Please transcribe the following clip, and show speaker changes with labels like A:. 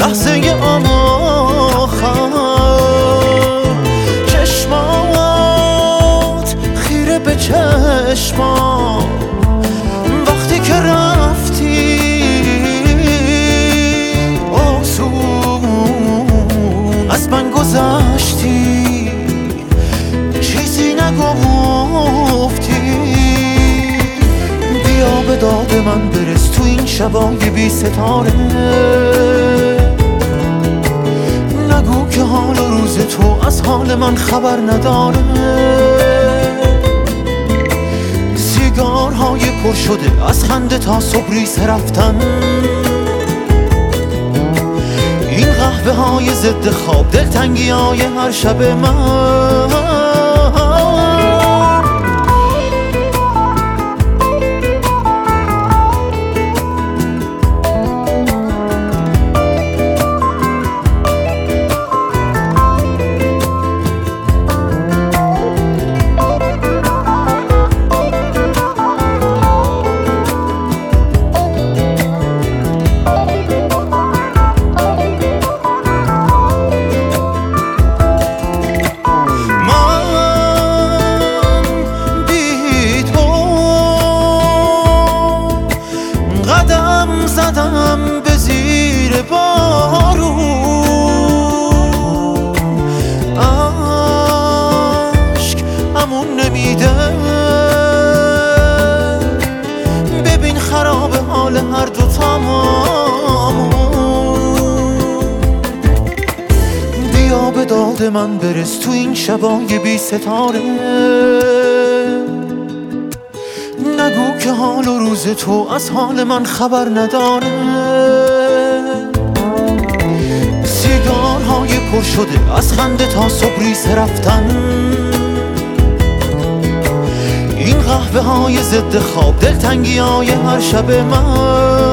A: لحظه آخر چشمات خیره به چشمات وقتی که رفتی آسون از من گذشتی چیزی نگفتی بیا به داد من برس تو این شبای بی ستاره نگو که حال و روز تو از حال من خبر نداره سیگارهای پر شده از خنده تا صبح ریسه رفتن این قهوه های ضد خواب دلتنگی های هر شب من زدم به زیر بارون عشق امون نمیده ببین خراب حال هر دو تامون بیا به داد من برس تو این شبای بی ستاره نگو که حال و روز تو از حال من خبر نداره سیگارهای پر شده از خنده تا صبح ریسه رفتن این قهوه های ضد خواب دلتنگی های هر شب من